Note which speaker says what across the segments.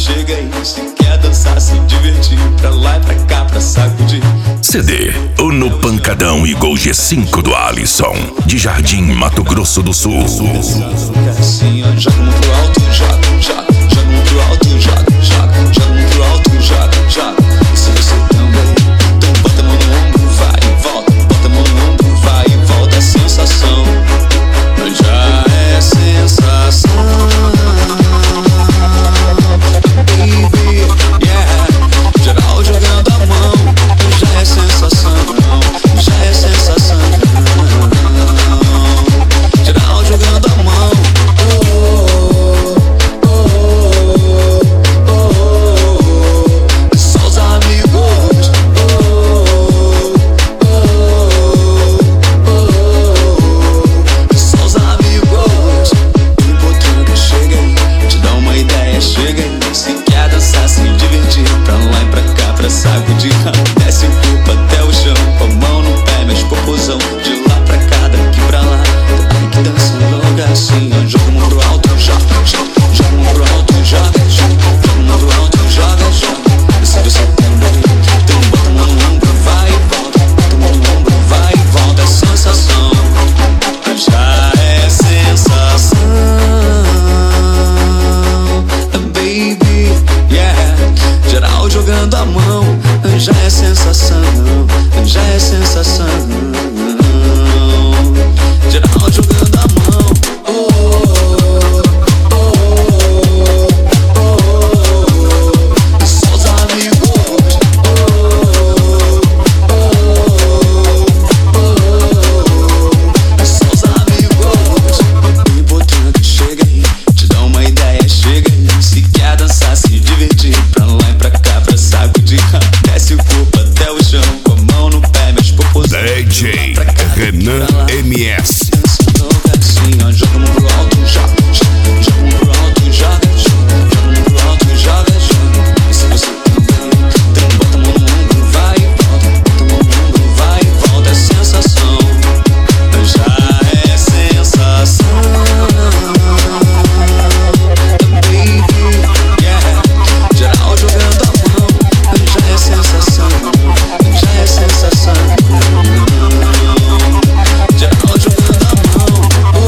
Speaker 1: chega aí. Se quer dançar, se divertir, pra lá e pra cá, pra sacudir.
Speaker 2: CD O No Pancadão e Gol G5 do Alisson, de Jardim, Mato Grosso do Sul.
Speaker 1: Assim, ó, joga um pro alto, joga, joga. Joga um pro alto, joga, joga. Joga um pro alto, joga, joga. E se você também, então bota a mão no ombro, vai e volta. Bota a mão no ombro, vai e volta. É sensação, já é sensação. Baby, yeah. Geral jogando a mão, já é sensação, já é sensação. Geral jogando a mão. Só os amigos. Só os amigos. Importante, chega aí, te dá uma ideia, chega aí. Se quer dançar, se divertir, pra lá e pra cá, pra sacudir. Desce o corpo até o chão, com a mão no pé, mexe popozão. De lá pra cá, daqui pra lá. Ai que dança louca assim, ó. Joga a mão pro alto, joga, joga. Joga a mão pro alto, joga, joga. Joga a mão pro alto, joga, joga. E se você também, então bota a mão no ombro, vai e volta. Bota a mão no ombro, vai e volta. É sensação, já é sensação. Baby, yeah. Geral jogando a mão, já é sensação, já é sensação. Geral jogando a mão. Só os amigos. Só os amigos. Importante, chega aí, te dá uma ideia, chega aí. Se quer dançar, se divertir, pra lá e pra cá, pra sacudir. Desce o corpo até o chão, com a mão no pé, mexe popozão.
Speaker 2: DJ Renan MS.
Speaker 1: Assim, ó, joga a mão pro alto, joga, joga. Joga a mão pro alto, joga, joga. Joga a mão pro alto, joga, joga. E se você também, então bota a mão no ombro, vai e volta. Bota a mão no ombro, vai e volta. É sensação, já é sensação. Baby, yeah. Geral jogando a mão, já é sensação, já é sensação. Geral jogando a mão.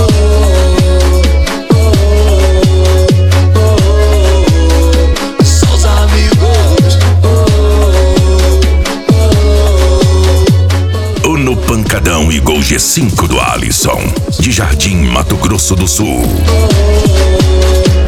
Speaker 1: Só os amigos.
Speaker 2: O No Pancadão e Gol G5 do Alisson, de Jardim, Mato Grosso do Sul.